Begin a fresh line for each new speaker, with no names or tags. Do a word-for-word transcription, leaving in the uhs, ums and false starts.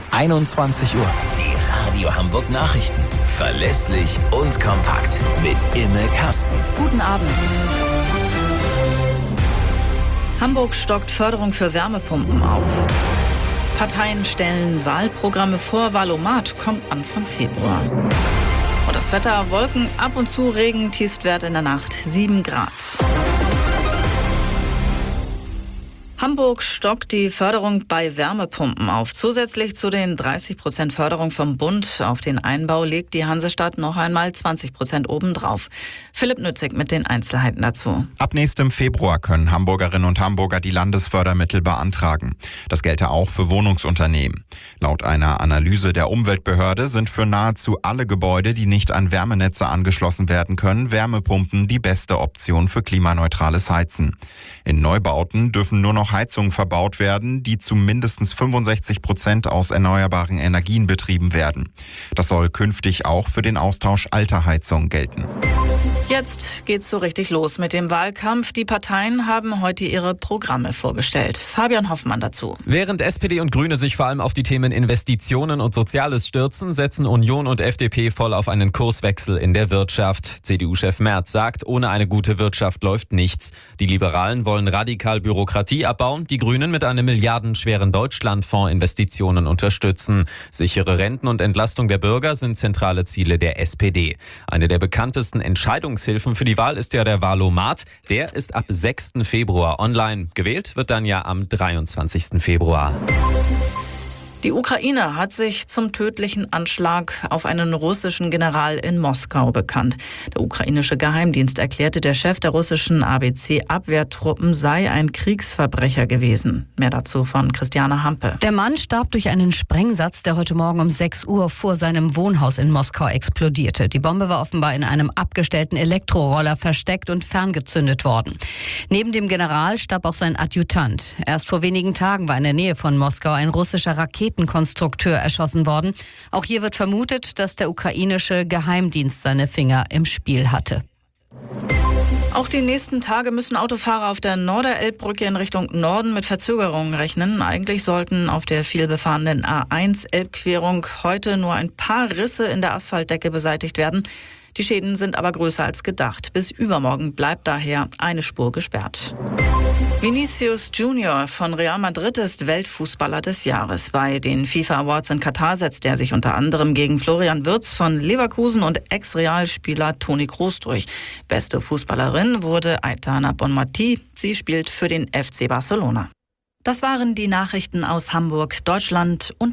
einundzwanzig Uhr.
Die Radio Hamburg Nachrichten. Verlässlich und kompakt. Mit Imme Kasten.
Guten Abend. Hamburg stockt Förderung für Wärmepumpen auf. Parteien stellen Wahlprogramme vor. Wahlomat kommt Anfang Februar. Und das Wetter: Wolken, ab und zu Regen, Tiefstwert in der Nacht sieben Grad. Hamburg stockt die Förderung bei Wärmepumpen auf. Zusätzlich zu den dreißig Prozent Förderung vom Bund auf den Einbau legt die Hansestadt noch einmal zwanzig Prozent obendrauf. Philipp Nützig mit den Einzelheiten dazu.
Ab nächstem Februar können Hamburgerinnen und Hamburger die Landesfördermittel beantragen. Das gelte auch für Wohnungsunternehmen. Laut einer Analyse der Umweltbehörde sind für nahezu alle Gebäude, die nicht an Wärmenetze angeschlossen werden können, Wärmepumpen die beste Option für klimaneutrales Heizen. In Neubauten dürfen nur noch Heizungen verbaut werden, die zu mindestens fünfundsechzig Prozent aus erneuerbaren Energien betrieben werden. Das soll künftig auch für den Austausch alter Heizungen gelten.
Jetzt geht's so richtig los mit dem Wahlkampf. Die Parteien haben heute ihre Programme vorgestellt. Fabian Hoffmann dazu.
Während S P D und Grüne sich vor allem auf die Themen Investitionen und Soziales stürzen, setzen Union und F D P voll auf einen Kurswechsel in der Wirtschaft. C D U-Chef Merz sagt, ohne eine gute Wirtschaft läuft nichts. Die Liberalen wollen radikal Bürokratie abbauen, die Grünen mit einem milliardenschweren Deutschlandfonds Investitionen unterstützen. Sichere Renten und Entlastung der Bürger sind zentrale Ziele der S P D. Eine der bekanntesten Entscheidungshilfen für die Wahl ist ja der Wahlomat. Der ist ab sechsten Februar online. Gewählt wird dann ja am dreiundzwanzigsten Februar.
Die Ukraine hat sich zum tödlichen Anschlag auf einen russischen General in Moskau bekannt. Der ukrainische Geheimdienst erklärte, der Chef der russischen A B C-Abwehrtruppen sei ein Kriegsverbrecher gewesen. Mehr dazu von Christiane Hampe.
Der Mann starb durch einen Sprengsatz, der heute Morgen um sechs Uhr vor seinem Wohnhaus in Moskau explodierte. Die Bombe war offenbar in einem abgestellten Elektroroller versteckt und ferngezündet worden. Neben dem General starb auch sein Adjutant. Erst vor wenigen Tagen war in der Nähe von Moskau ein russischer Raketen Raketenkonstrukteur erschossen worden. Auch hier wird vermutet, dass der ukrainische Geheimdienst seine Finger im Spiel hatte.
Auch die nächsten Tage müssen Autofahrer auf der Norderelbbrücke in Richtung Norden mit Verzögerungen rechnen. Eigentlich sollten auf der vielbefahrenen A eins Elbquerung heute nur ein paar Risse in der Asphaltdecke beseitigt werden. Die Schäden sind aber größer als gedacht. Bis übermorgen bleibt daher eine Spur gesperrt. Vinicius Junior von Real Madrid ist Weltfußballer des Jahres. Bei den FIFA Awards in Katar setzt er sich unter anderem gegen Florian Wirtz von Leverkusen und Ex-Realspieler Toni Kroos durch. Beste Fußballerin wurde Aitana Bonmati. Sie spielt für den F C Barcelona. Das waren die Nachrichten aus Hamburg, Deutschland und